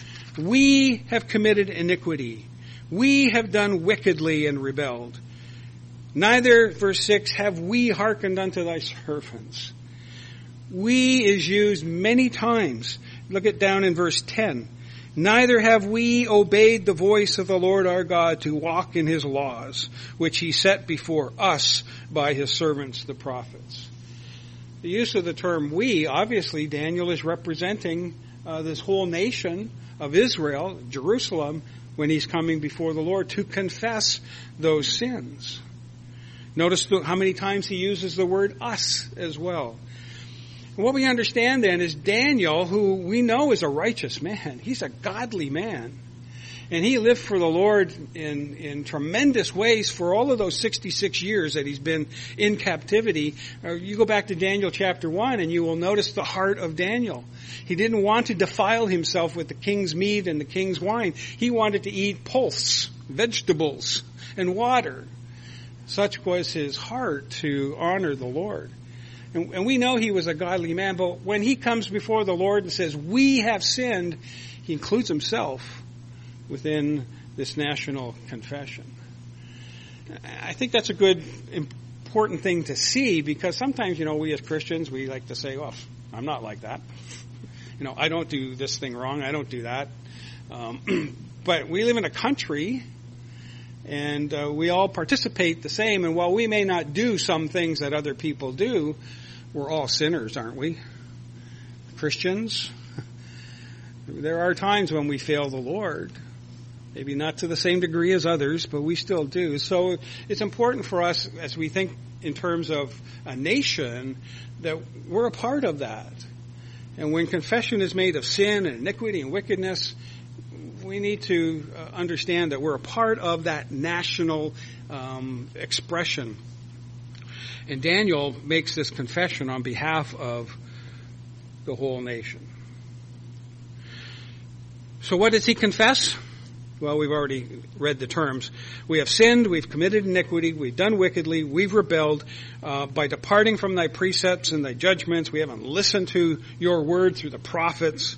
We have committed iniquity. We have done wickedly and rebelled. Neither, verse 6, have we hearkened unto thy servants. We is used many times. Look at down in verse 10. Neither have we obeyed the voice of the Lord our God to walk in his laws, which he set before us by his servants the prophets. The use of the term we, obviously Daniel is representing this whole nation of Israel, Jerusalem, when he's coming before the Lord to confess those sins. Notice how many times he uses the word us as well. And what we understand then is Daniel, who we know is a righteous man. He's a godly man. And he lived for the Lord in tremendous ways for all of those 66 years that he's been in captivity. You go back to Daniel chapter 1 and you will notice the heart of Daniel. He didn't want to defile himself with the king's meat and the king's wine. He wanted to eat pulse, vegetables, and water. Such was his heart to honor the Lord. And we know he was a godly man, but when he comes before the Lord and says, we have sinned, he includes himself within this national confession. I think that's a good, important thing to see because sometimes, we as Christians, we like to say, well, I'm not like that. I don't do this thing wrong. I don't do that. But we live in a country and we all participate the same. And while we may not do some things that other people do, we're all sinners, aren't we? Christians. There are times when we fail the Lord. Maybe not to the same degree as others, but we still do. So it's important for us as we think in terms of a nation that we're a part of that. And when confession is made of sin and iniquity and wickedness, we need to understand that we're a part of that national expression. And Daniel makes this confession on behalf of the whole nation. So what does he confess? Well, we've already read the terms. We have sinned, we've committed iniquity, we've done wickedly, we've rebelled by departing from thy precepts and thy judgments. We haven't listened to your word through the prophets.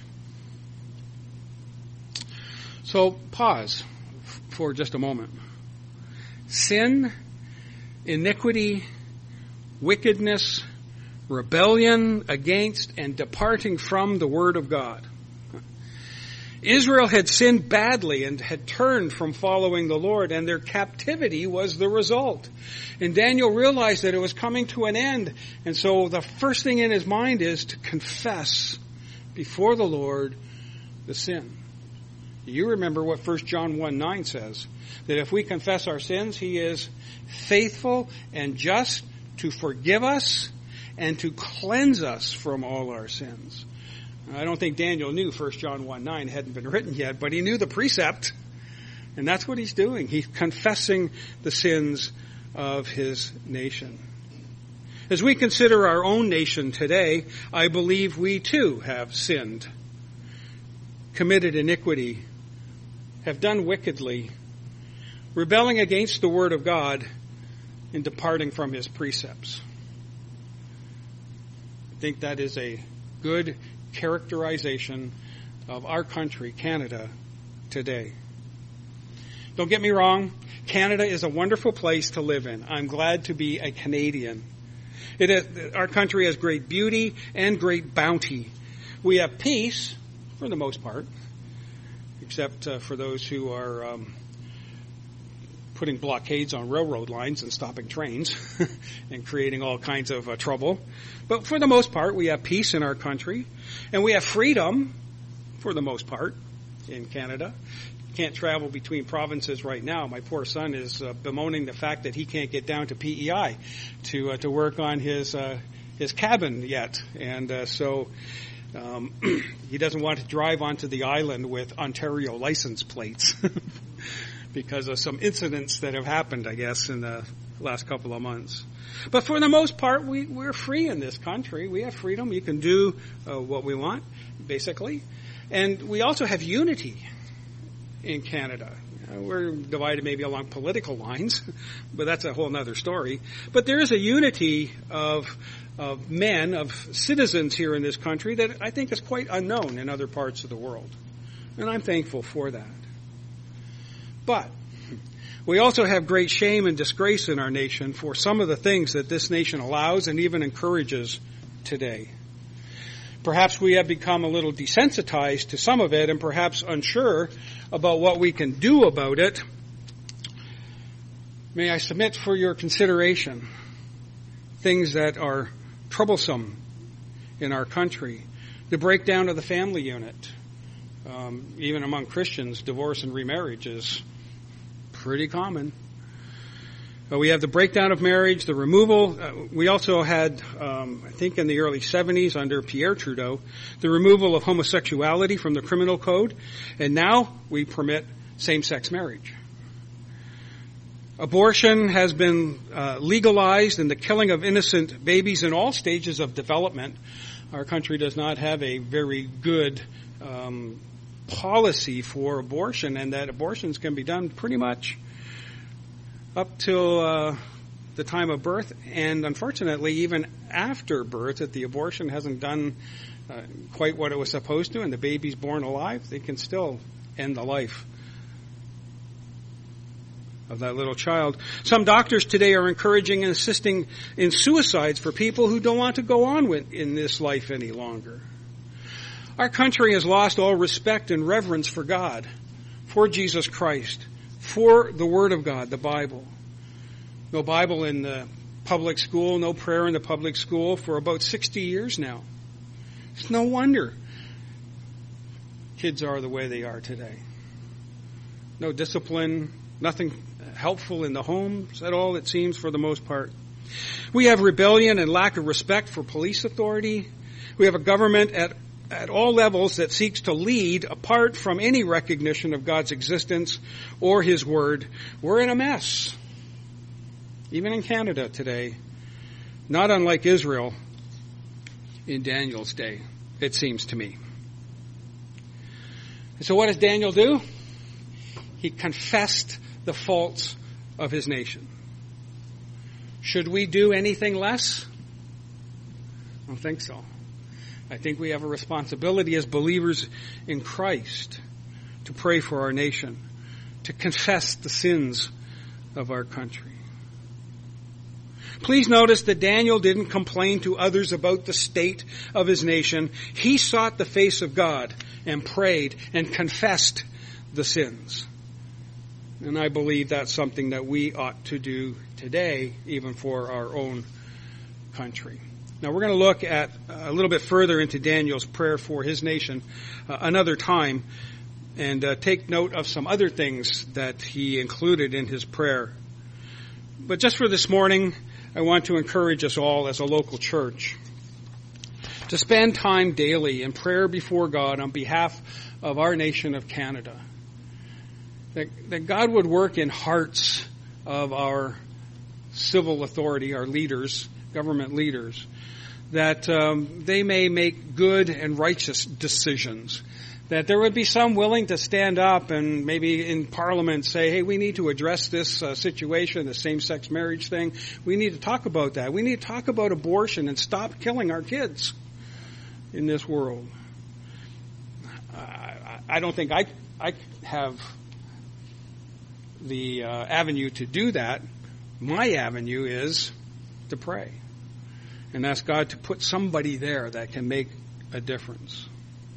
So pause for just a moment. Sin, iniquity, wickedness, rebellion against and departing from the word of God. Israel had sinned badly and had turned from following the Lord, and their captivity was the result. And Daniel realized that it was coming to an end. And so the first thing in his mind is to confess before the Lord the sin. You remember what 1 John 1:9 says, that if we confess our sins, he is faithful and just to forgive us and to cleanse us from all our sins. I don't think Daniel knew 1 John 1:9 hadn't been written yet, but he knew the precept. And that's what he's doing. He's confessing the sins of his nation. As we consider our own nation today, I believe we too have sinned. committed iniquity, have done wickedly, rebelling against the word of God and departing from his precepts. I think that is a good characterization of our country, Canada, today. Don't get me wrong, Canada is a wonderful place to live in. I'm glad to be a Canadian. Our country has great beauty and great bounty. We have peace, for the most part, except for those who are putting blockades on railroad lines and stopping trains and creating all kinds of trouble. But for the most part, we have peace in our country, and we have freedom, for the most part, in Canada. Can't travel between provinces right now. My poor son is bemoaning the fact that he can't get down to PEI to work on his cabin yet, and so he doesn't want to drive onto the island with Ontario license plates because of some incidents that have happened, I guess, in the last couple of months. But for the most part, we're free in this country. We have freedom. We can do what we want, basically, and we also have unity in Canada. We're divided maybe along political lines, but that's a whole other story. But there is a unity of men, of citizens here in this country that I think is quite unknown in other parts of the world. And I'm thankful for that. But we also have great shame and disgrace in our nation for some of the things that this nation allows and even encourages today. Perhaps we have become a little desensitized to some of it and perhaps unsure about what we can do about it. May I submit for your consideration things that are troublesome in our country. The breakdown of the family unit. Even among Christians, divorce and remarriage is pretty common. We have the breakdown of marriage, the removal. We also had, I think in the early 70s under Pierre Trudeau, the removal of homosexuality from the criminal code. And now we permit same-sex marriage. Abortion has been legalized, and the killing of innocent babies in all stages of development. Our country does not have a very good policy for abortion, and that abortions can be done pretty much up till the time of birth, and unfortunately even after birth, if the abortion hasn't done quite what it was supposed to and the baby's born alive, they can still end the life of that little child. Some doctors today are encouraging and assisting in suicides for people who don't want to go on in this life any longer. Our country has lost all respect and reverence for God, for Jesus Christ, for the Word of God, the Bible. No Bible in the public school, no prayer in the public school for about 60 years now. It's no wonder kids are the way they are today. No discipline, nothing helpful in the homes at all, it seems, for the most part. We have rebellion and lack of respect for police authority. We have a government at all levels that seeks to lead apart from any recognition of God's existence or His Word. We're in a mess. Even in Canada today, not unlike Israel in Daniel's day, it seems to me. And so what does Daniel do? He confessed the faults of his nation. Should we do anything less? I don't think so. I think we have a responsibility as believers in Christ to pray for our nation, to confess the sins of our country. Please notice that Daniel didn't complain to others about the state of his nation. He sought the face of God and prayed and confessed the sins. And I believe that's something that we ought to do today, even for our own country. Now we're going to look at a little bit further into Daniel's prayer for his nation another time and take note of some other things that he included in his prayer. But just for this morning, I want to encourage us all as a local church to spend time daily in prayer before God on behalf of our nation of Canada. That God would work in hearts of our civil authority, our leaders, government leaders, that they may make good and righteous decisions that there would be some willing to stand up and maybe in Parliament say, hey, we need to address this situation, the same-sex marriage thing. We need to talk about that. We need to talk about abortion and stop killing our kids in this world. I don't think I have the avenue to do that. My avenue is to pray and ask God to put somebody there that can make a difference.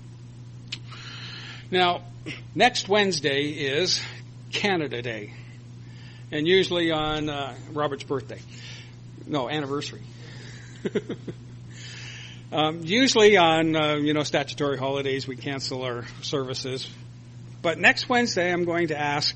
Now, next Wednesday is Canada Day, and usually on Robert's birthday. No, anniversary. Usually on, statutory holidays, we cancel our services. But next Wednesday, I'm going to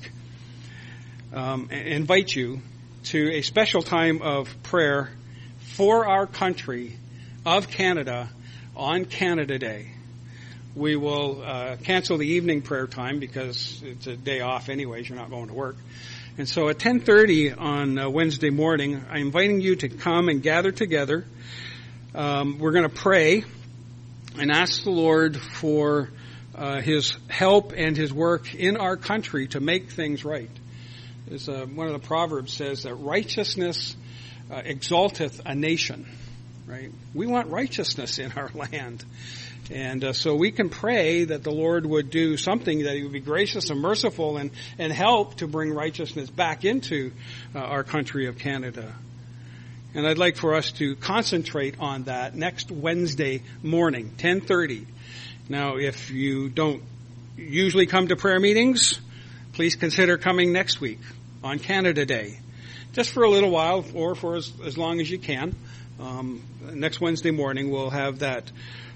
invite you to a special time of prayer for our country of Canada on Canada Day. We will cancel the evening prayer time because it's a day off anyways. You're not going to work. And so at 10:30 on Wednesday morning, I'm inviting you to come and gather together. We're going to pray and ask the Lord for His help and His work in our country to make things right. As one of the Proverbs says that righteousness exalteth a nation. Right? We want righteousness in our land. And so we can pray that the Lord would do something, that He would be gracious and merciful and help to bring righteousness back into our country of Canada. And I'd like for us to concentrate on that next Wednesday morning, 10:30. Now, if you don't usually come to prayer meetings, please consider coming next week on Canada Day. Just for a little while or for as long as you can. Next Wednesday morning we'll have that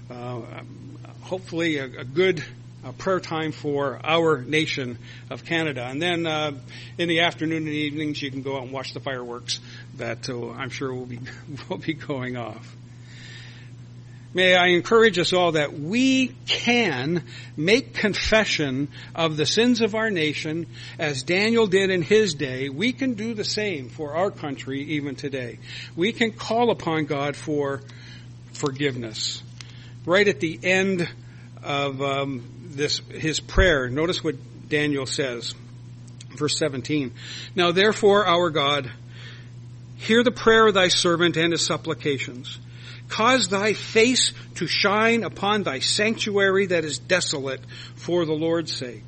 hopefully a good prayer time for our nation of Canada. And then in the afternoon and evenings you can go out and watch the fireworks that I'm sure will be going off. May I encourage us all that we can make confession of the sins of our nation as Daniel did in his day. We can do the same for our country even today. We can call upon God for forgiveness. Right at the end of his prayer, notice what Daniel says, verse 17. Now therefore, our God, hear the prayer of thy servant and his supplications. Cause thy face to shine upon thy sanctuary that is desolate for the Lord's sake.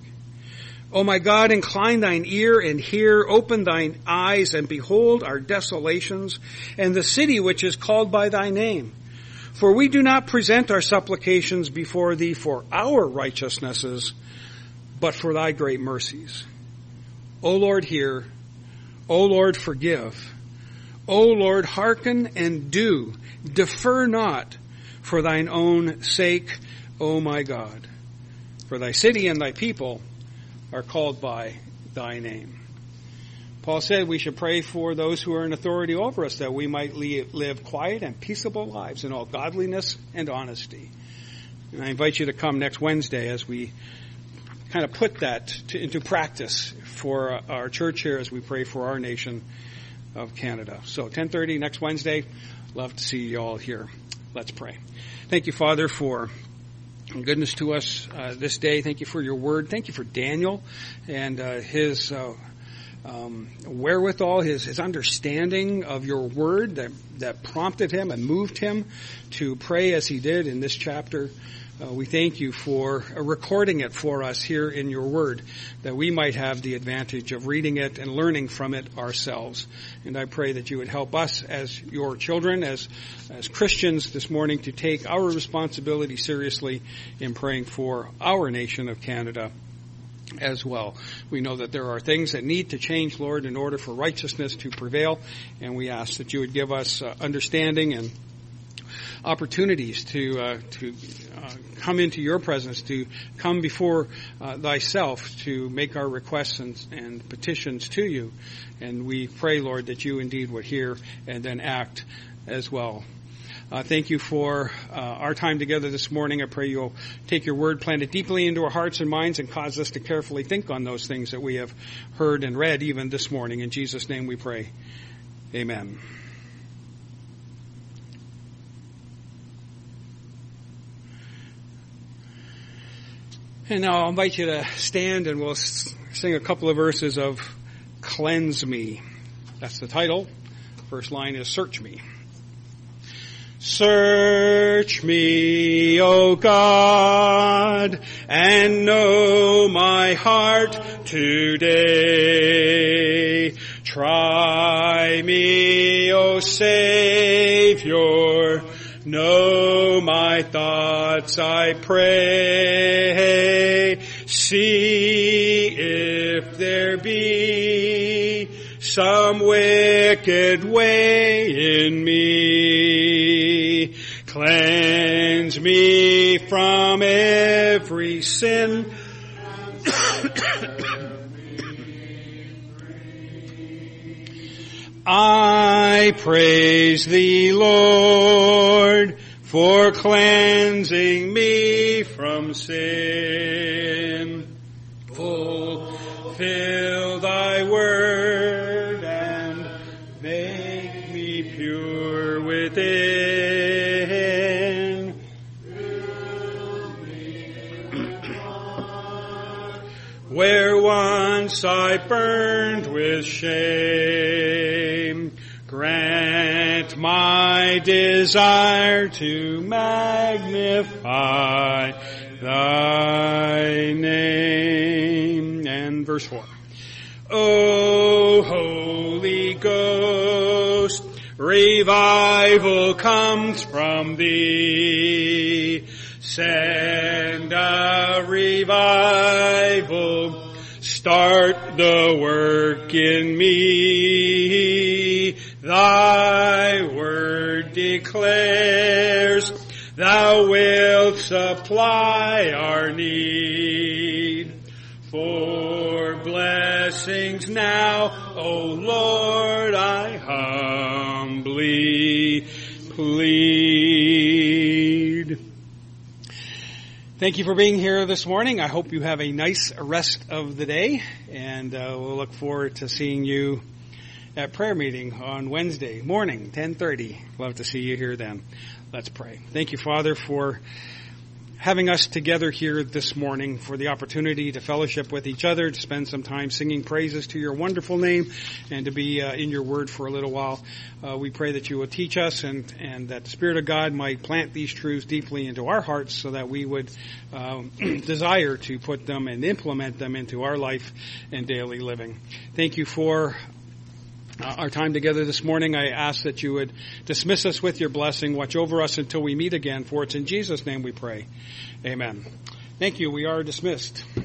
O my God, incline thine ear and hear, open thine eyes and behold our desolations and the city which is called by thy name. For we do not present our supplications before thee for our righteousnesses, but for thy great mercies. O Lord, hear. O Lord, forgive. O Lord, hearken and do. Defer not for thine own sake, O my God. For thy city and thy people are called by thy name. Paul said we should pray for those who are in authority over us, that we might live quiet and peaceable lives in all godliness and honesty. And I invite you to come next Wednesday as we kind of put that into practice for our church here as we pray for our nation of Canada. So 10:30 next Wednesday. Love to see you all here. Let's pray. Thank you, Father, for goodness to us this day. Thank you for your word. Thank you for Daniel and his wherewithal, his understanding of your word that prompted him and moved him to pray as he did in this chapter. We thank you for recording it for us here in your word, that we might have the advantage of reading it and learning from it ourselves. And I pray that you would help us as your children, as Christians this morning, to take our responsibility seriously in praying for our nation of Canada as well. We know that there are things that need to change, Lord, in order for righteousness to prevail, and we ask that you would give us understanding and opportunities to come into your presence, to come before thyself, to make our requests and petitions to you. And we pray, Lord, that you indeed would hear and then act as well. Thank you for our time together this morning. I pray you'll take your word, plant it deeply into our hearts and minds, and cause us to carefully think on those things that we have heard and read even this morning. In Jesus' name we pray. Amen. And now I'll invite you to stand and we'll sing a couple of verses of Cleanse Me. That's the title. First line is Search Me. Search me, O God, and know my heart today. Try me, O Savior, know my thoughts, I pray. See if there be some wicked way in me. Cleanse me from every sin. I praise thee, Lord, for cleansing me from sin. Fulfill thy word and make me pure within. Where once I burned with shame, grant my desire to magnify thy name. And verse 4. O Holy Ghost, revival comes from thee. Send a revival, start the work in me. Thy word declares thou wilt supply our need. For blessings now, O Lord, I humbly plead. Thank you for being here this morning. I hope you have a nice rest of the day, and we'll look forward to seeing you at prayer meeting on Wednesday morning, 10:30. Love to see you here then. Let's pray. Thank you, Father, for having us together here this morning, for the opportunity to fellowship with each other, to spend some time singing praises to your wonderful name, and to be in your word for a little while. We pray that you will teach us and that the Spirit of God might plant these truths deeply into our hearts so that we would desire to put them and implement them into our life and daily living. Thank you for our time together this morning. I ask that you would dismiss us with your blessing. Watch over us until we meet again, for it's in Jesus' name we pray. Amen. Thank you. We are dismissed.